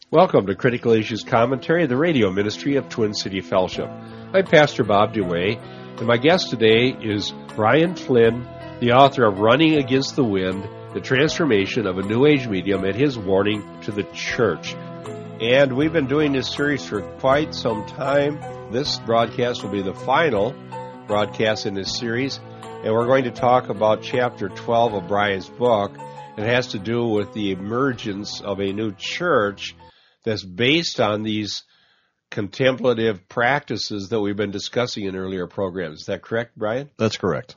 Welcome to Critical Issues Commentary, the radio ministry of Twin City Fellowship. I'm Pastor Bob DeWay, and my guest today is Brian Flynn, the author of Running Against the Wind, the Transformation of a New Age Medium and His Warning to the Church. And we've been doing this series for quite some time. This broadcast will be the final broadcast in this series, and we're going to talk about Chapter 12 of Brian's book. It has to do with the emergence of a new church that's based on these contemplative practices that we've been discussing in earlier programs. Is that correct, Brian? That's correct.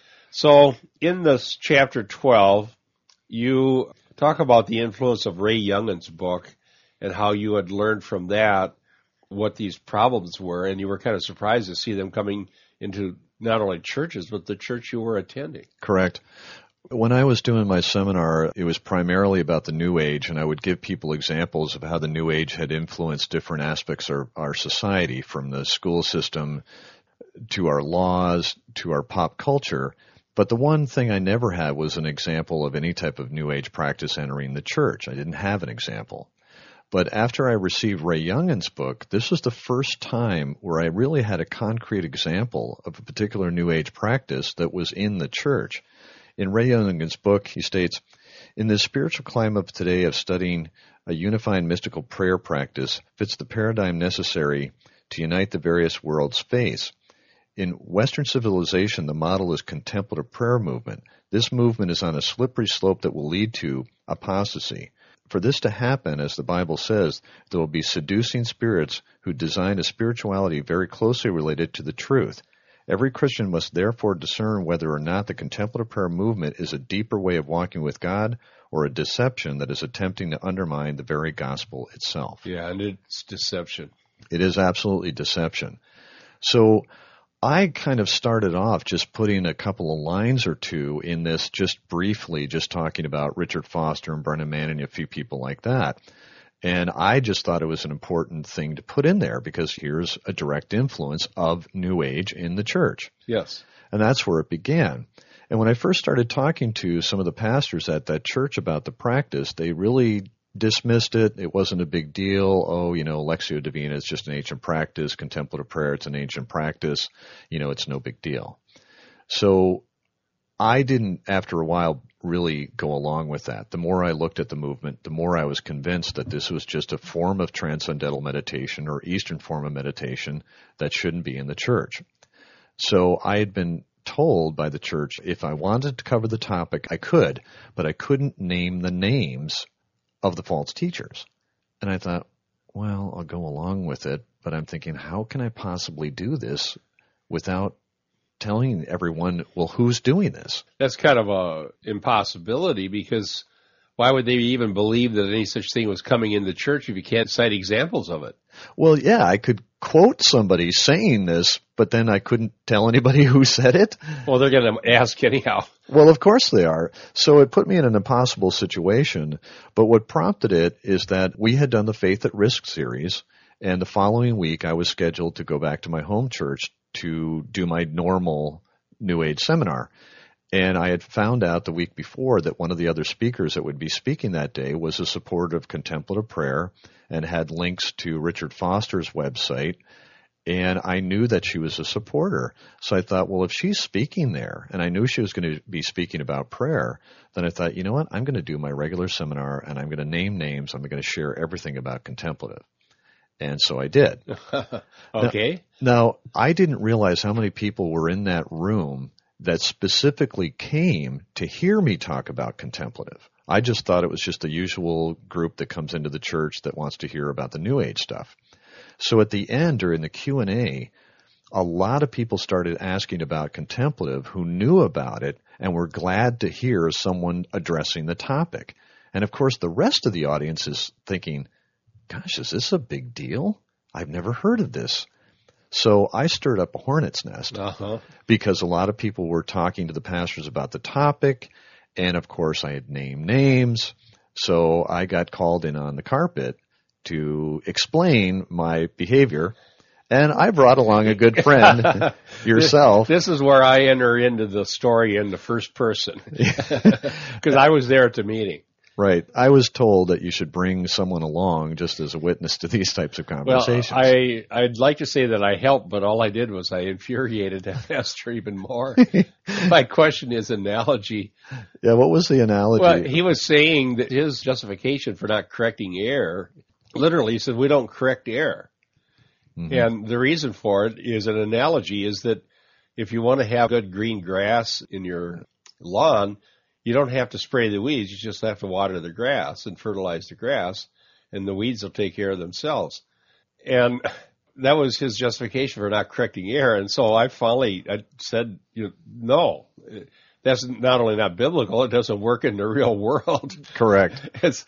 So in this Chapter 12, you talk about the influence of Ray Youngin's book and how you had learned from that what these problems were, and you were kind of surprised to see them coming into not only churches, but the church you were attending. Correct. When I was doing my seminar, it was primarily about the New Age, and I would give people examples of how the New Age had influenced different aspects of our society, from the school system to our laws to our pop culture. But the one thing I never had was an example of any type of New Age practice entering the church. I didn't have an example. But after I received Ray Youngin's book, this was the first time where I really had a concrete example of a particular New Age practice that was in the church. In Ray Youngin's book, he states, "In the spiritual climate of today of studying a unified mystical prayer practice fits the paradigm necessary to unite the various worlds face. In Western civilization, the model is contemplative prayer movement. This movement is on a slippery slope that will lead to apostasy. For this to happen, as the Bible says, there will be seducing spirits who design a spirituality very closely related to the truth. Every Christian must therefore discern whether or not the contemplative prayer movement is a deeper way of walking with God or a deception that is attempting to undermine the very gospel itself." Yeah, and it's deception. It is absolutely deception. So I kind of started off just putting a couple of lines or two in this, just briefly, just talking about Richard Foster and Brennan Manning and a few people like that. And I just thought it was an important thing to put in there because here's a direct influence of New Age in the church. Yes. And that's where it began. And when I first started talking to some of the pastors at that church about the practice, they really dismissed it. It wasn't a big deal. Oh, Lectio Divina is just an ancient practice. Contemplative prayer, it's an ancient practice. It's no big deal. So I didn't, after a while, really go along with that. The more I looked at the movement, the more I was convinced that this was just a form of transcendental meditation or Eastern form of meditation that shouldn't be in the church. So I had been told by the church if I wanted to cover the topic, I could, but I couldn't name the names of the false teachers. And I thought, well, I'll go along with it, but I'm thinking, how can I possibly do this without telling everyone, well, who's doing this? That's kind of a impossibility, because why would they even believe that any such thing was coming in the church if you can't cite examples of it? Well, yeah, I could quote somebody saying this, but then I couldn't tell anybody who said it. Well, they're going to ask anyhow. Well, of course they are. So it put me in an impossible situation. But what prompted it is that we had done the Faith at Risk series, and the following week I was scheduled to go back to my home church to do my normal New Age seminar. And I had found out the week before that one of the other speakers that would be speaking that day was a supporter of contemplative prayer and had links to Richard Foster's website. And I knew that she was a supporter. So I thought, well, if she's speaking there, and I knew she was going to be speaking about prayer, then I thought, you know what, I'm going to do my regular seminar and I'm going to name names. I'm going to share everything about contemplative. And so I did. Okay. Now, I didn't realize how many people were in that room that specifically came to hear me talk about contemplative. I just thought it was just the usual group that comes into the church that wants to hear about the New Age stuff. So at the end, during the Q&A, a lot of people started asking about contemplative who knew about it and were glad to hear someone addressing the topic. And of course, the rest of the audience is thinking, gosh, is this a big deal? I've never heard of this. So I stirred up a hornet's nest because a lot of people were talking to the pastors about the topic. And of course, I had named names. So I got called in on the carpet to explain my behavior. And I brought along a good friend, yourself. This is where I enter into the story in the first person because I was there at the meeting. Right. I was told that you should bring someone along just as a witness to these types of conversations. Well, I'd like to say that I helped, but all I did was I infuriated that pastor even more. My question is analogy. Yeah, what was the analogy? Well, he was saying that his justification for not correcting error, literally he said, we don't correct error. Mm-hmm. And the reason for it is an analogy is that if you want to have good green grass in your lawn, you don't have to spray the weeds. You just have to water the grass and fertilize the grass, and the weeds will take care of themselves. And that was his justification for not correcting error. And so I said, no, that's not only not biblical, it doesn't work in the real world. Correct. It's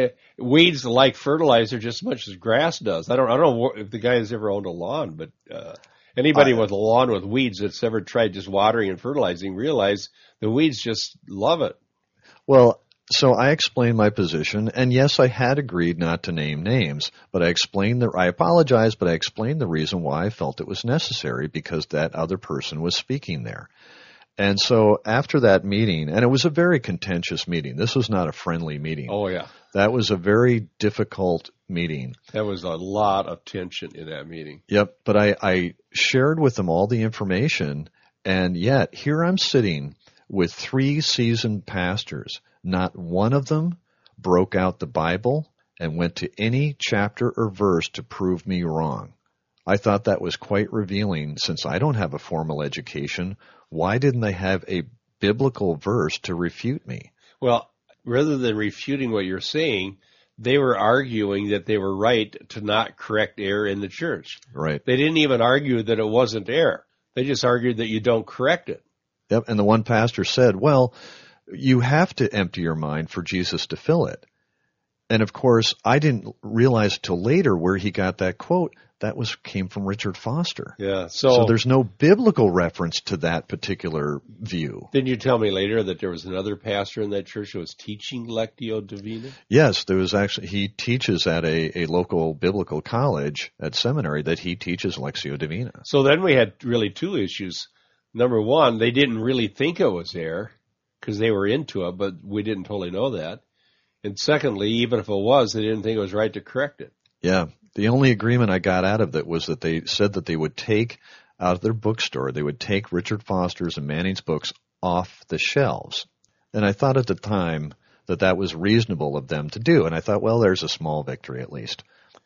weeds like fertilizer just as much as grass does. I don't know if the guy has ever owned a lawn, but anybody with a lawn with weeds that's ever tried just watering and fertilizing realize the weeds just love it. Well, so I explained my position, and yes, I had agreed not to name names, but I apologized, but I explained the reason why I felt it was necessary, because that other person was speaking there. And so after that meeting, and it was a very contentious meeting. This was not a friendly meeting. Oh, yeah. That was a very difficult meeting. There was a lot of tension in that meeting. Yep, but I shared with them all the information, and yet here I'm sitting with 3 seasoned pastors. Not one of them broke out the Bible and went to any chapter or verse to prove me wrong. I thought that was quite revealing. Since I don't have a formal education, why didn't they have a biblical verse to refute me? Well, rather than refuting what you're saying, they were arguing that they were right to not correct error in the church. Right. They didn't even argue that it wasn't error. They just argued that you don't correct it. Yep, and the one pastor said, well, you have to empty your mind for Jesus to fill it. And of course, I didn't realize till later where he got that quote. That came from Richard Foster. Yeah. So there's no biblical reference to that particular view. Didn't you tell me later that there was another pastor in that church who was teaching Lectio Divina? Yes, he teaches at a local biblical college at seminary that he teaches Lectio Divina. So then we had really 2 issues. Number one, they didn't really think it was error because they were into it, but we didn't totally know that. And secondly, even if it was, they didn't think it was right to correct it. Yeah. The only agreement I got out of it was that they said that they would take out of their bookstore, they would take Richard Foster's and Manning's books off the shelves. And I thought at the time that was reasonable of them to do. And I thought, well, there's a small victory at least.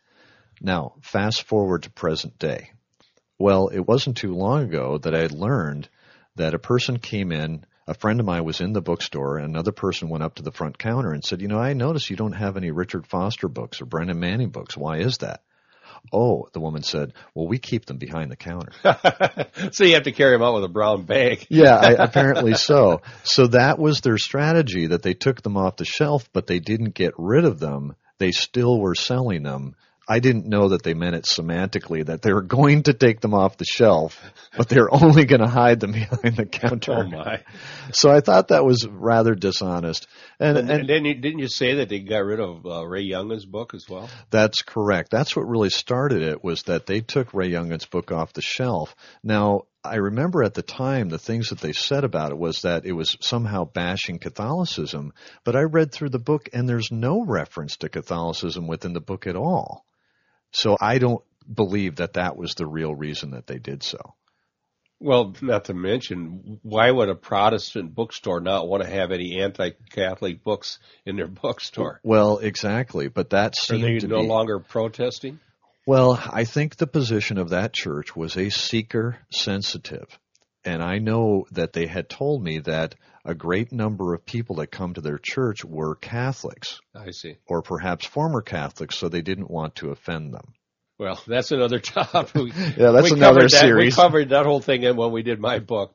Now, fast forward to present day. Well, it wasn't too long ago that I had learned that a person came in, a friend of mine was in the bookstore, and another person went up to the front counter and said, I noticed you don't have any Richard Foster books or Brennan Manning books. Why is that? Oh, the woman said, well, we keep them behind the counter. So you have to carry them out with a brown bag. Yeah, apparently so. So that was their strategy, that they took them off the shelf, but they didn't get rid of them. They still were selling them. I didn't know that they meant it semantically, that they were going to take them off the shelf, but they were only going to hide them behind the counter. Oh, my. So I thought that was rather dishonest. And didn't you say that they got rid of Ray Youngin's book as well? That's correct. That's what really started it, was that they took Ray Youngin's book off the shelf. Now, I remember at the time the things that they said about it was that it was somehow bashing Catholicism, but I read through the book and there's no reference to Catholicism within the book at all. So I don't believe that was the real reason that they did so. Well, not to mention, why would a Protestant bookstore not want to have any anti-Catholic books in their bookstore? Well, exactly, but that seemed to be... Are they no longer protesting? Well, I think the position of that church was a seeker-sensitive. And I know that they had told me that a great number of people that come to their church were Catholics. I see. Or perhaps former Catholics, so they didn't want to offend them. Well, that's another topic. Yeah, that's another series. We covered that whole thing when we did my book,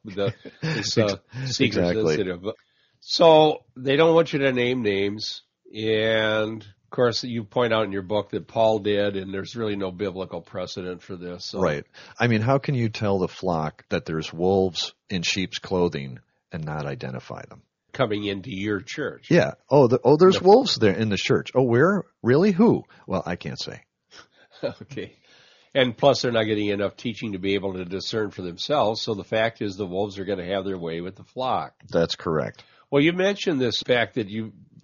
seeker-sensitive. So they don't want you to name names, and of course, you point out in your book that Paul did, and there's really no biblical precedent for this. So. Right. I mean, how can you tell the flock that there's wolves in sheep's clothing and not identify them? Coming into your church. Yeah. There's wolves there in the church. Oh, where? Really? Who? Well, I can't say. Okay. And plus, they're not getting enough teaching to be able to discern for themselves, so the fact is the wolves are going to have their way with the flock. That's correct. Well, you mentioned this fact that you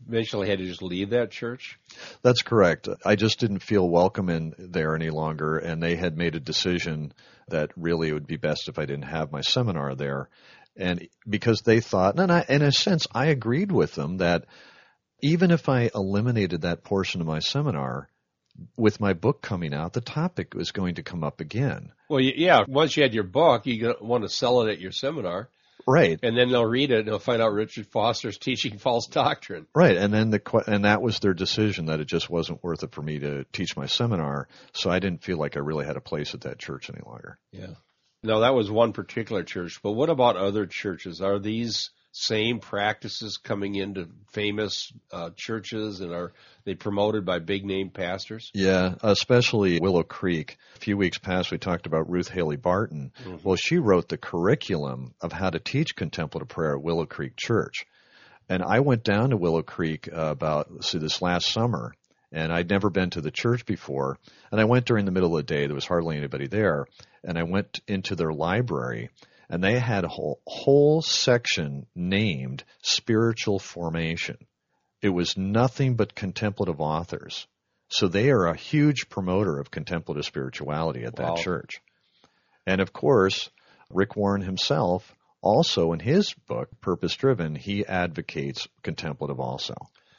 eventually had to just leave that church? That's correct. I just didn't feel welcome in there any longer, and they had made a decision that really it would be best if I didn't have my seminar there. And because they thought, and in a sense, I agreed with them that even if I eliminated that portion of my seminar, with my book coming out, the topic was going to come up again. Well, yeah, once you had your book, you want to sell it at your seminar. Right. And then they'll read it and they'll find out Richard Foster's teaching false doctrine. Right. And then and that was their decision, that it just wasn't worth it for me to teach my seminar. So I didn't feel like I really had a place at that church any longer. Yeah. Now, that was one particular church, but what about other churches? Are these same practices coming into famous churches, and are they promoted by big-name pastors? Yeah, especially Willow Creek. A few weeks past, we talked about Ruth Haley Barton. Mm-hmm. Well, she wrote the curriculum of how to teach contemplative prayer at Willow Creek Church. And I went down to Willow Creek this last summer, and I'd never been to the church before. And I went during the middle of the day. There was hardly anybody there. And I went into their library, and they had a whole section named Spiritual Formation. It was nothing but contemplative authors. So they are a huge promoter of contemplative spirituality at that church. And of course, Rick Warren himself, also in his book, Purpose Driven, he advocates contemplative also.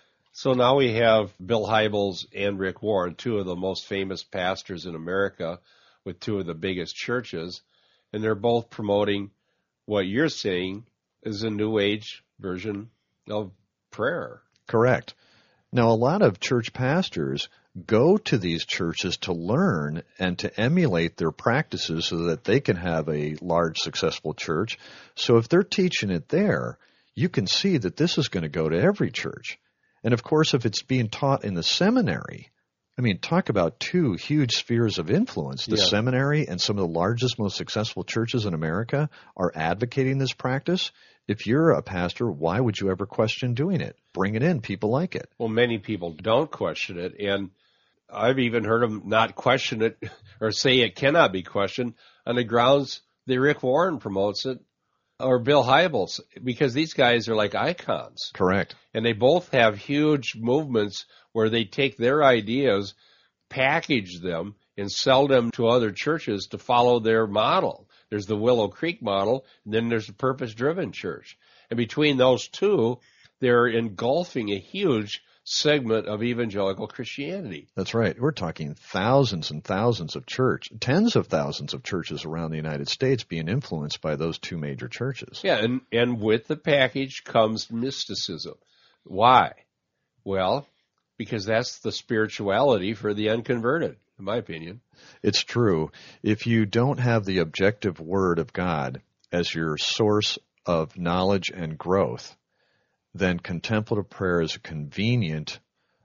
So now we have Bill Hybels and Rick Warren, two of the most famous pastors in America with two of the biggest churches, and they're both promoting what you're saying is a New Age version of prayer. Correct. Now, a lot of church pastors go to these churches to learn and to emulate their practices so that they can have a large, successful church. So if they're teaching it there, you can see that this is going to go to every church. And of course, if it's being taught in the seminary, I mean, talk about two huge spheres of influence. The seminary and some of the largest, most successful churches in America are advocating this practice. If you're a pastor, why would you ever question doing it? Bring it in. People like it. Well, many people don't question it, and I've even heard them not question it or say it cannot be questioned on the grounds that Rick Warren promotes it or Bill Hybels, because these guys are like icons. Correct. And they both have huge movements where they take their ideas, package them, and sell them to other churches to follow their model. There's the Willow Creek model, and then there's the Purpose Driven Church. And between those two, they're engulfing a huge segment of evangelical Christianity. That's right. We're talking thousands and thousands of tens of thousands of churches around the United States being influenced by those two major churches. Yeah, and with the package comes mysticism. Why? Well, because that's the spirituality for the unconverted, in my opinion. It's true. If you don't have the objective Word of God as your source of knowledge and growth, then contemplative prayer is a convenient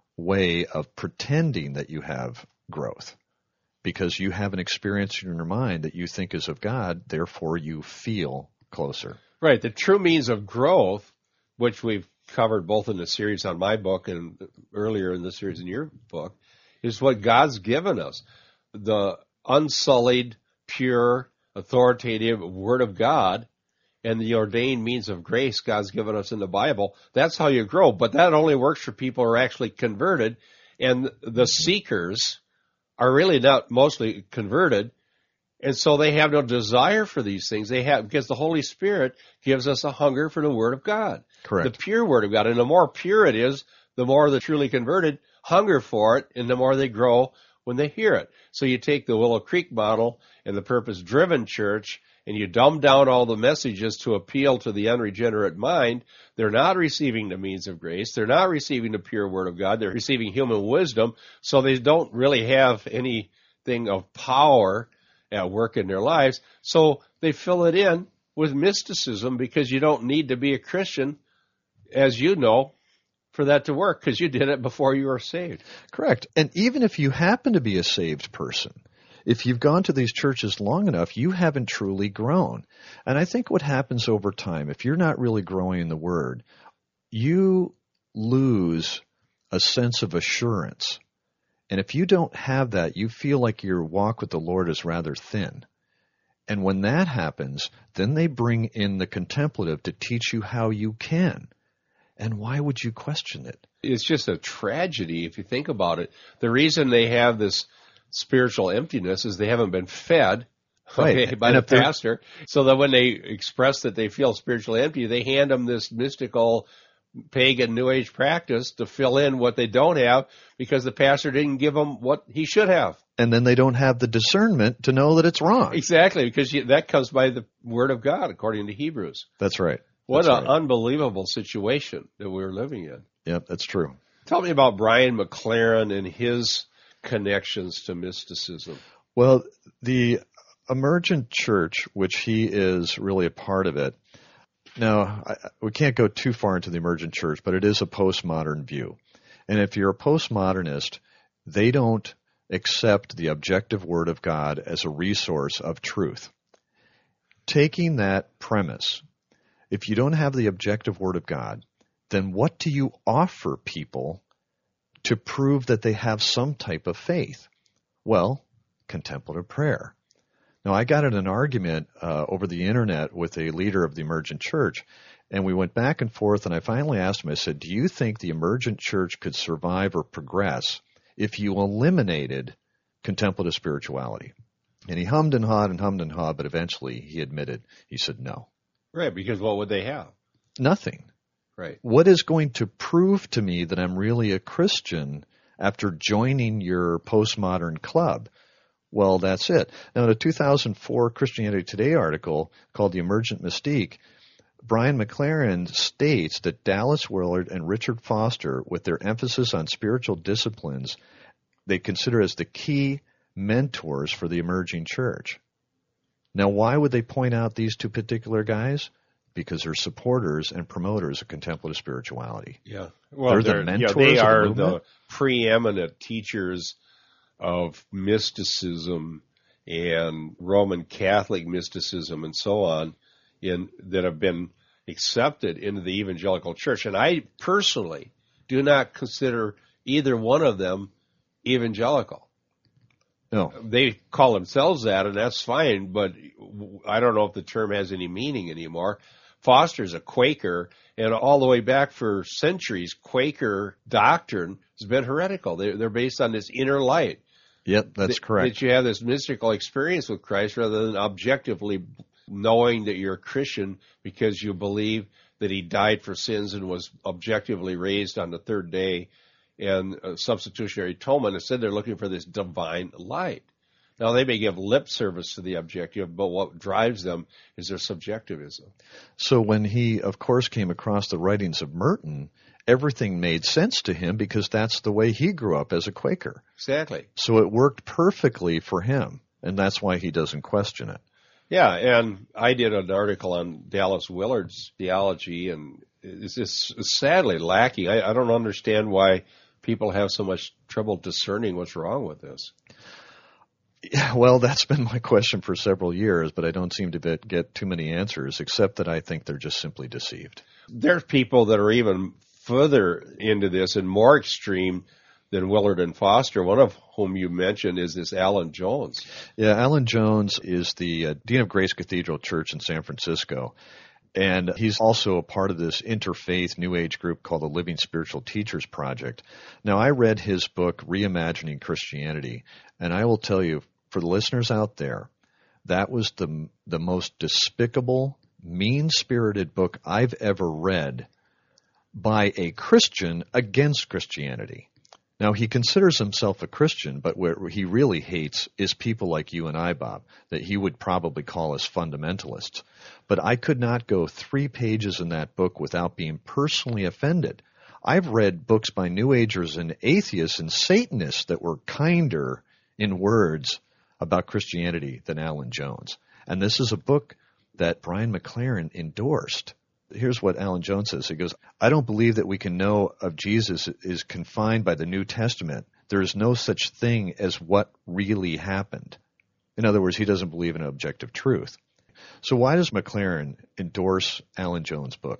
way of pretending that you have growth, because you have an experience in your mind that you think is of God, therefore you feel closer. Right. The true means of growth, which we've covered both in the series on my book and earlier in the series in your book, is what God's given us. The unsullied, pure, authoritative Word of God and the ordained means of grace God's given us in the Bible. That's how you grow. But that only works for people who are actually converted. And the seekers are really not mostly converted. And so they have no desire for these things. They have, because the Holy Spirit gives us a hunger for the Word of God. Correct. The pure Word of God. And the more pure it is, the more the truly converted hunger for it, and the more they grow when they hear it. So you take the Willow Creek model and the Purpose-Driven Church, and you dumb down all the messages to appeal to the unregenerate mind. They're not receiving the means of grace. They're not receiving the pure Word of God. They're receiving human wisdom, so they don't really have anything of power at work in their lives. So they fill it in with mysticism, because you don't need to be a Christian, as you know, for that to work, because you did it before you were saved. Correct. And even if you happen to be a saved person, if you've gone to these churches long enough, you haven't truly grown. And I think what happens over time, if you're not really growing in the Word, you lose a sense of assurance. And if you don't have that, you feel like your walk with the Lord is rather thin. And when that happens, then they bring in the contemplative to teach you how you can. And why would you question it? It's just a tragedy if you think about it. The reason they have this spiritual emptiness is they haven't been fed Right. by the pastor. So that when they express that they feel spiritually empty, they hand them this mystical pagan New Age practice to fill in what they don't have because the pastor didn't give them what he should have. And then they don't have the discernment to know that it's wrong. Exactly, because that comes by the Word of God, according to Hebrews. That's right. What an unbelievable situation that we're living in. Yep, that's true. Tell me about Brian McLaren and his connections to mysticism. Well, the Emergent Church, which he is really a part of it. Now, we can't go too far into the Emergent Church, but it is a postmodern view. And if you're a postmodernist, they don't accept the objective Word of God as a resource of truth. Taking that premise, if you don't have the objective Word of God, then what do you offer people to prove that they have some type of faith? Well, contemplative prayer. Now, I got in an argument over the internet with a leader of the Emergent Church, and we went back and forth, and I finally asked him, I said, do you think the Emergent Church could survive or progress if you eliminated contemplative spirituality? And he hummed and hawed, but eventually he admitted, he said no. Right, because what would they have? Nothing. Right. What is going to prove to me that I'm really a Christian after joining your postmodern club? Well, that's it. Now, in a 2004 Christianity Today article called The Emergent Mystique, Brian McLaren states that Dallas Willard and Richard Foster, with their emphasis on spiritual disciplines, they consider as the key mentors for the emerging church. Now, why would they point out these two particular guys? Because they're supporters and promoters of contemplative spirituality. Yeah. Well, they're the mentors. They are of the preeminent teachers of mysticism and Roman Catholic mysticism and so on that have been accepted into the evangelical church. And I personally do not consider either one of them evangelical. No. They call themselves that, and that's fine, but I don't know if the term has any meaning anymore. Foster's a Quaker, and all the way back for centuries, Quaker doctrine has been heretical. They're based on this inner light. Yep, that's correct. That you have this mystical experience with Christ rather than objectively knowing that you're a Christian because you believe that he died for sins and was objectively raised on the third day and substitutionary atonement. Instead, they're looking for this divine light. Now, they may give lip service to the objective, but what drives them is their subjectivism. So when he, of course, came across the writings of Merton, everything made sense to him because that's the way he grew up as a Quaker. Exactly. So it worked perfectly for him, and that's why he doesn't question it. Yeah, and I did an article on Dallas Willard's theology, and it's just sadly lacking. I don't understand why people have so much trouble discerning what's wrong with this. Yeah, well, that's been my question for several years, but I don't seem to get too many answers, except that I think they're just simply deceived. There's people that are even further into this and more extreme than Willard and Foster, one of whom you mentioned is this Alan Jones. Yeah, Alan Jones is the Dean of Grace Cathedral Church in San Francisco, and he's also a part of this interfaith New Age group called the Living Spiritual Teachers Project. Now, I read his book, Reimagining Christianity, and I will tell you, for the listeners out there, that was the most despicable, mean-spirited book I've ever read by a Christian against Christianity. Now, he considers himself a Christian, but what he really hates is people like you and I, Bob, that he would probably call us fundamentalists. But I could not go 3 pages in that book without being personally offended. I've read books by New Agers and atheists and Satanists that were kinder in words about Christianity than Alan Jones. And this is a book that Brian McLaren endorsed. Here's what Alan Jones says. He goes, I don't believe that we can know of Jesus is confined by the New Testament. There is no such thing as what really happened. In other words, he doesn't believe in objective truth. So why does McLaren endorse Alan Jones' books?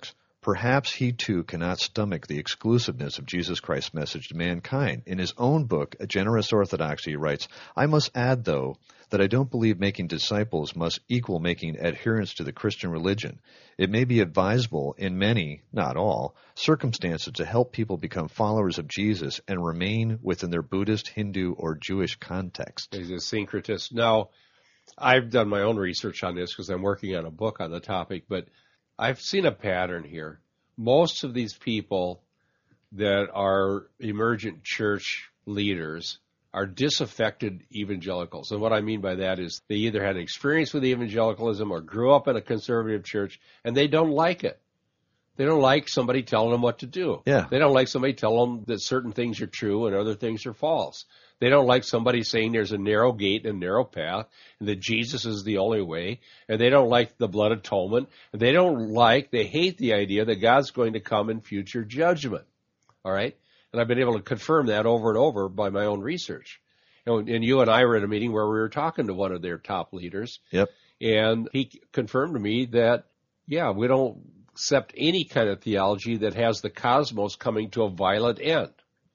Perhaps he too cannot stomach the exclusiveness of Jesus Christ's message to mankind. In his own book, A Generous Orthodoxy, he writes, I must add, though, that I don't believe making disciples must equal making adherents to the Christian religion. It may be advisable in many, not all, circumstances to help people become followers of Jesus and remain within their Buddhist, Hindu, or Jewish context. He's a syncretist. Now, I've done my own research on this because I'm working on a book on the topic, but I've seen a pattern here. Most of these people that are emergent church leaders are disaffected evangelicals. And what I mean by that is they either had an experience with evangelicalism or grew up in a conservative church, and they don't like it. They don't like somebody telling them what to do. Yeah. They don't like somebody telling them that certain things are true and other things are false. They don't like somebody saying there's a narrow gate and a narrow path and that Jesus is the only way. And they don't like the blood atonement. And they hate the idea that God's going to come in future judgment. All right? And I've been able to confirm that over and over by my own research. And you and I were at a meeting where we were talking to one of their top leaders. Yep. And he confirmed to me that, yeah, we don't accept any kind of theology that has the cosmos coming to a violent end,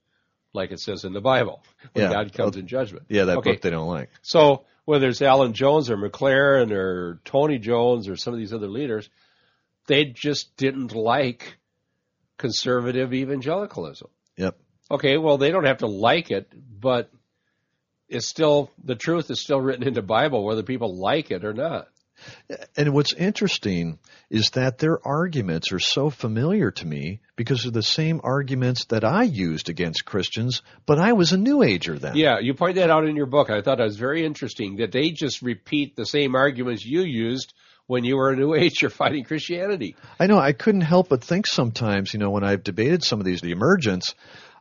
like it says in the Bible, when God comes in judgment. Yeah, that book they don't like. So whether it's Alan Jones or McLaren or Tony Jones or some of these other leaders, they just didn't like conservative evangelicalism. Yep. Okay, well, they don't have to like it, but it's still, the truth is still written in the Bible, whether people like it or not. And what's interesting is that their arguments are so familiar to me because they're the same arguments that I used against Christians, but I was a New Ager then. Yeah, you point that out in your book. I thought that was very interesting, that they just repeat the same arguments you used when you were a New Ager fighting Christianity. I know. I couldn't help but think sometimes, when I've debated some of these, the emergents,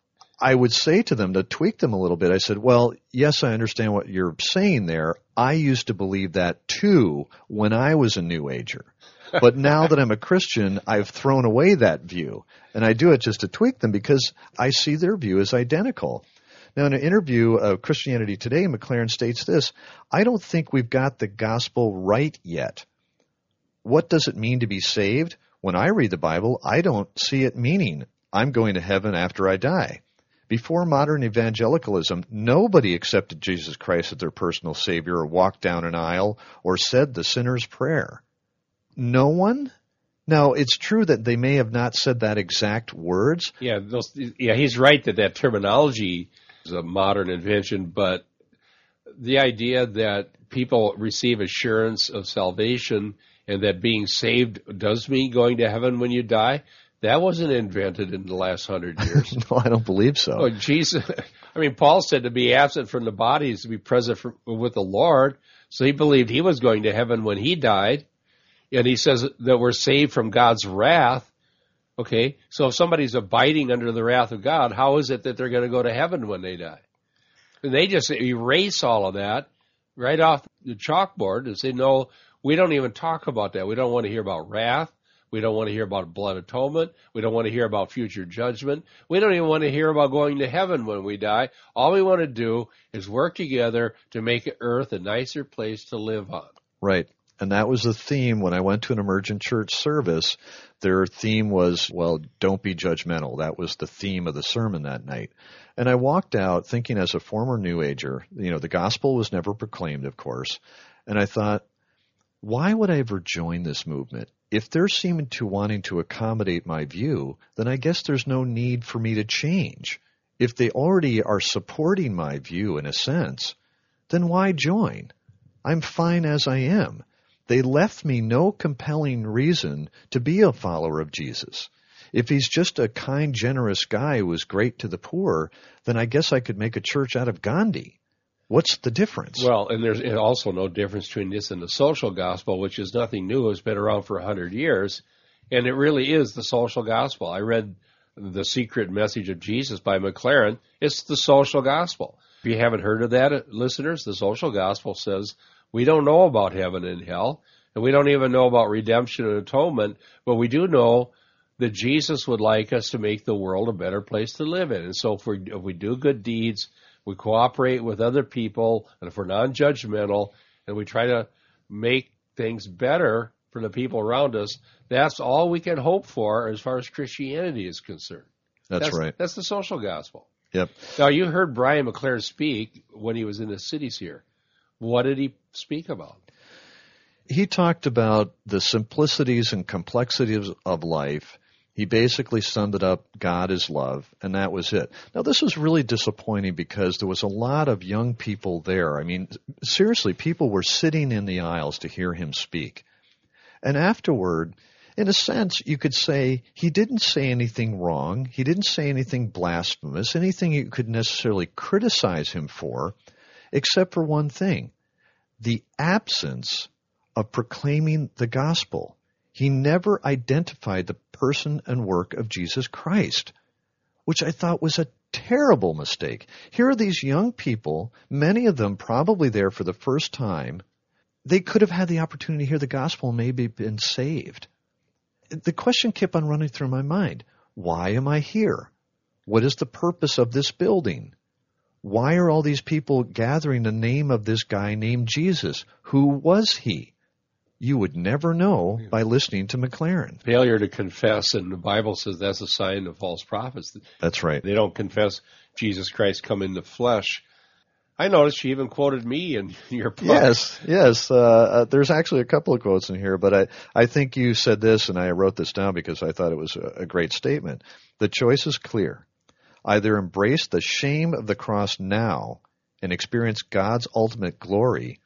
I would say to them to tweak them a little bit. I said, well, yes, I understand what you're saying there. I used to believe that too when I was a New Ager. But now that I'm a Christian, I've thrown away that view. And I do it just to tweak them because I see their view as identical. Now, in an interview of Christianity Today, McLaren states this, I don't think we've got the gospel right yet. What does it mean to be saved? When I read the Bible, I don't see it meaning I'm going to heaven after I die. Before modern evangelicalism, nobody accepted Jesus Christ as their personal Savior or walked down an aisle or said the sinner's prayer. No one? Now, it's true that they may have not said that exact words. Yeah, he's right that terminology is a modern invention, but the idea that people receive assurance of salvation and that being saved does mean going to heaven when you die, that wasn't invented in the last 100 years. No, I don't believe so. Oh, Jesus. Paul said to be absent from the body is to be present with the Lord. So he believed he was going to heaven when he died. And he says that we're saved from God's wrath. Okay, so if somebody's abiding under the wrath of God, how is it that they're going to go to heaven when they die? And they just erase all of that right off the chalkboard and say, no, we don't even talk about that. We don't want to hear about wrath. We don't want to hear about blood atonement. We don't want to hear about future judgment. We don't even want to hear about going to heaven when we die. All we want to do is work together to make earth a nicer place to live on. Right. And that was the theme when I went to an emergent church service. Their theme was, well, don't be judgmental. That was the theme of the sermon that night. And I walked out thinking as a former New Ager, the gospel was never proclaimed, of course. And I thought, why would I ever join this movement? If they're seeming to wanting to accommodate my view, then I guess there's no need for me to change. If they already are supporting my view in a sense, then why join? I'm fine as I am. They left me no compelling reason to be a follower of Jesus. If he's just a kind, generous guy who is great to the poor, then I guess I could make a church out of Gandhi. What's the difference? Well, and there's also no difference between this and the social gospel, which is nothing new. It's been around for 100 years, and it really is the social gospel. I read The Secret Message of Jesus by McLaren. It's the social gospel. If you haven't heard of that, listeners, the social gospel says we don't know about heaven and hell, and we don't even know about redemption and atonement, but we do know that Jesus would like us to make the world a better place to live in. And so if we do good deeds, we cooperate with other people, and if we're non-judgmental and we try to make things better for the people around us, that's all we can hope for as far as Christianity is concerned. That's right. That's the social gospel. Yep. Now, you heard Brian McLaren speak when he was in the cities here. What did he speak about? He talked about the simplicities and complexities of life. He basically summed it up, God is love, and that was it. Now, this was really disappointing because there was a lot of young people there. I mean, seriously, people were sitting in the aisles to hear him speak. And afterward, in a sense, you could say he didn't say anything wrong. He didn't say anything blasphemous, anything you could necessarily criticize him for, except for one thing, the absence of proclaiming the gospel. He never identified the person and work of Jesus Christ, which I thought was a terrible mistake. Here are these young people, many of them probably there for the first time. They could have had the opportunity to hear the gospel and maybe been saved. The question kept on running through my mind. Why am I here? What is the purpose of this building? Why are all these people gathering the name of this guy named Jesus? Who was he? You would never know by listening to McLaren. Failure to confess, and the Bible says that's a sign of false prophets. That's right. They don't confess Jesus Christ come in the flesh. I noticed you even quoted me in your book. Yes. There's actually a couple of quotes in here, but I think you said this, and I wrote this down because I thought it was a great statement. The choice is clear. Either embrace the shame of the cross now and experience God's ultimate glory,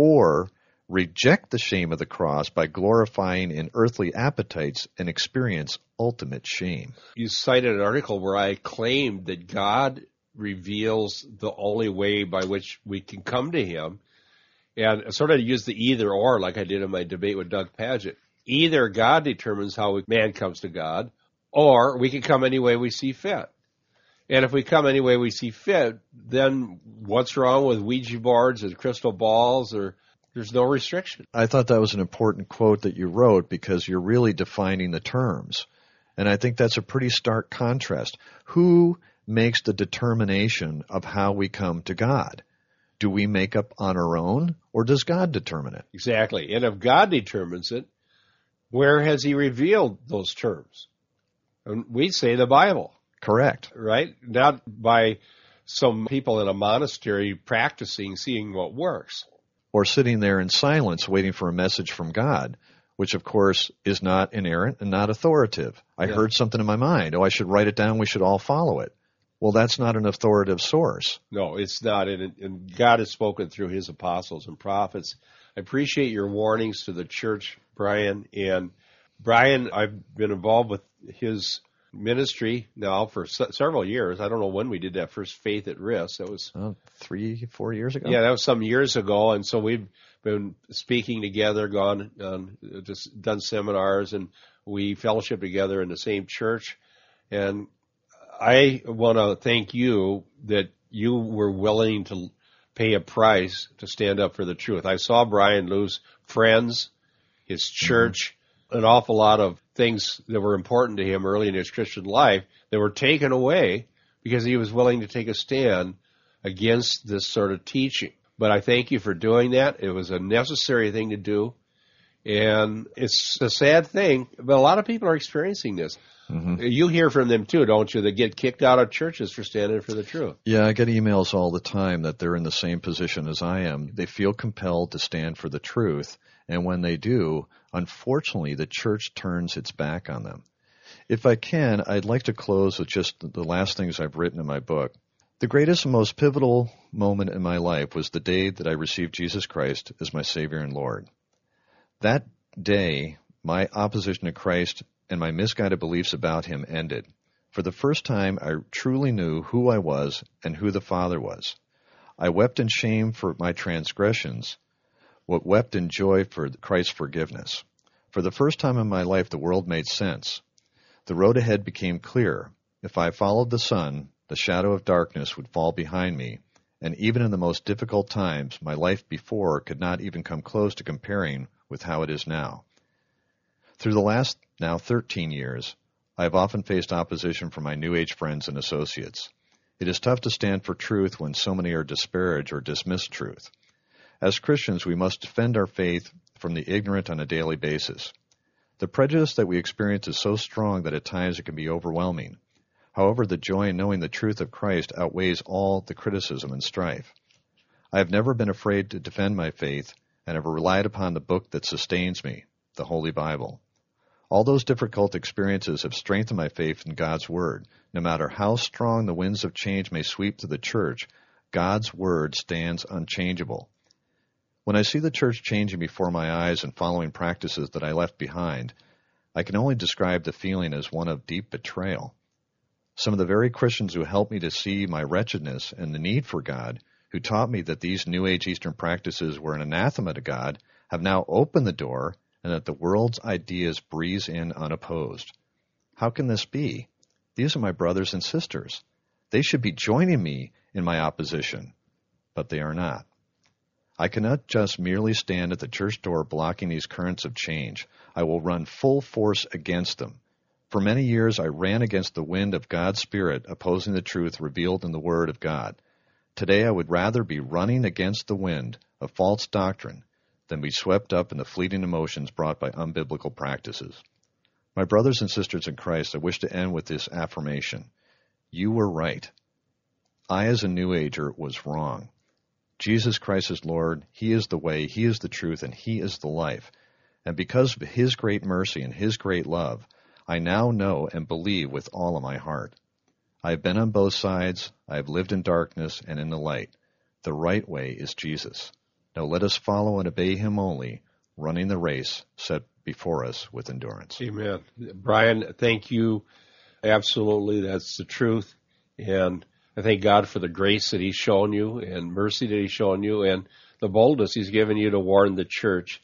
or reject the shame of the cross by glorifying in earthly appetites and experience ultimate shame. You cited an article where I claimed that God reveals the only way by which we can come to him, and I sort of used the either or like I did in my debate with Doug Padgett. Either God determines how man comes to God, or we can come any way we see fit. And if we come any way we see fit, then what's wrong with Ouija boards and crystal balls? Or there's no restriction. I thought that was an important quote that you wrote because you're really defining the terms. And I think that's a pretty stark contrast. Who makes the determination of how we come to God? Do we make up on our own, or does God determine it? Exactly. And if God determines it, where has he revealed those terms? And we say the Bible. Correct. Right? Not by some people in a monastery practicing, seeing what works. Or sitting there in silence waiting for a message from God, which of course is not inerrant and not authoritative. I heard something in my mind. I should write it down. We should all follow it. Well, that's not an authoritative source. No, it's not. And God has spoken through his apostles and prophets. I appreciate your warnings to the church, Brian. And Brian, I've been involved with his ministry now for several years. I don't know when we did that first Faith at Risk. That was 3-4 years ago. Yeah, that was some years ago. And so we've been speaking together, just done seminars, and we fellowship together in the same church. And I want to thank you that you were willing to pay a price to stand up for the truth. I saw Brian lose friends, his church, an awful lot of things that were important to him early in his Christian life that were taken away because he was willing to take a stand against this sort of teaching. But I thank you for doing that. It was a necessary thing to do. And it's a sad thing, but a lot of people are experiencing this. Mm-hmm. You hear from them too, don't you, that get kicked out of churches for standing for the truth? Yeah, I get emails all the time that they're in the same position as I am. They feel compelled to stand for the truth, and when they do, unfortunately, the church turns its back on them. If I can, I'd like to close with just the last things I've written in my book. The greatest and most pivotal moment in my life was the day that I received Jesus Christ as my Savior and Lord. That day, my opposition to Christ and my misguided beliefs about him ended. For the first time, I truly knew who I was and who the Father was. I wept in shame for my transgressions, but wept in joy for Christ's forgiveness. For the first time in my life, the world made sense. The road ahead became clear. If I followed the sun, the shadow of darkness would fall behind me, and even in the most difficult times, my life before could not even come close to comparing with how it is now. Through the last now 13 years, I have often faced opposition from my New Age friends and associates. It is tough to stand for truth when so many are disparage or dismiss truth. As Christians, we must defend our faith from the ignorant on a daily basis. The prejudice that we experience is so strong that at times it can be overwhelming. However, the joy in knowing the truth of Christ outweighs all the criticism and strife. I have never been afraid to defend my faith and have relied upon the book that sustains me, the Holy Bible. All those difficult experiences have strengthened my faith in God's Word. No matter how strong the winds of change may sweep through the church, God's Word stands unchangeable. When I see the church changing before my eyes and following practices that I left behind, I can only describe the feeling as one of deep betrayal. Some of the very Christians who helped me to see my wretchedness and the need for God, who taught me that these New Age Eastern practices were an anathema to God, have now opened the door and that the world's ideas breeze in unopposed. How can this be? These are my brothers and sisters. They should be joining me in my opposition, but they are not. I cannot just merely stand at the church door blocking these currents of change. I will run full force against them. For many years I ran against the wind of God's Spirit, opposing the truth revealed in the Word of God. Today I would rather be running against the wind of false doctrine than be swept up in the fleeting emotions brought by unbiblical practices. My brothers and sisters in Christ, I wish to end with this affirmation. You were right. I, as a New Ager, was wrong. Jesus Christ is Lord. He is the way, He is the truth, and He is the life. And because of His great mercy and His great love, I now know and believe with all of my heart. I have been on both sides. I have lived in darkness and in the light. The right way is Jesus. Now let us follow and obey Him only, running the race set before us with endurance. Amen. Brian, thank you. Absolutely, that's the truth. And I thank God for the grace that He's shown you and mercy that He's shown you and the boldness He's given you to warn the church.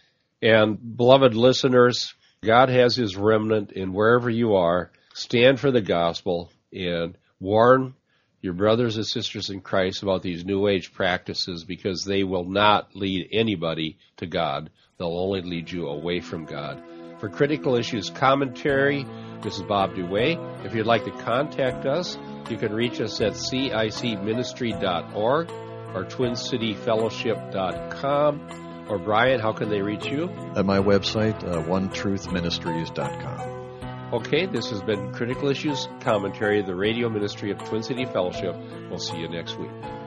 And beloved listeners, God has His remnant, and wherever you are, stand for the gospel and warn your brothers and sisters in Christ about these New Age practices, because they will not lead anybody to God. They'll only lead you away from God. For Critical Issues Commentary, this is Bob DeWay. If you'd like to contact us, you can reach us at cicministry.org or twincityfellowship.com. Or Brian, how can they reach you? At my website, onetruthministries.com. Okay, this has been Critical Issues Commentary, the radio ministry of Twin City Fellowship. We'll see you next week.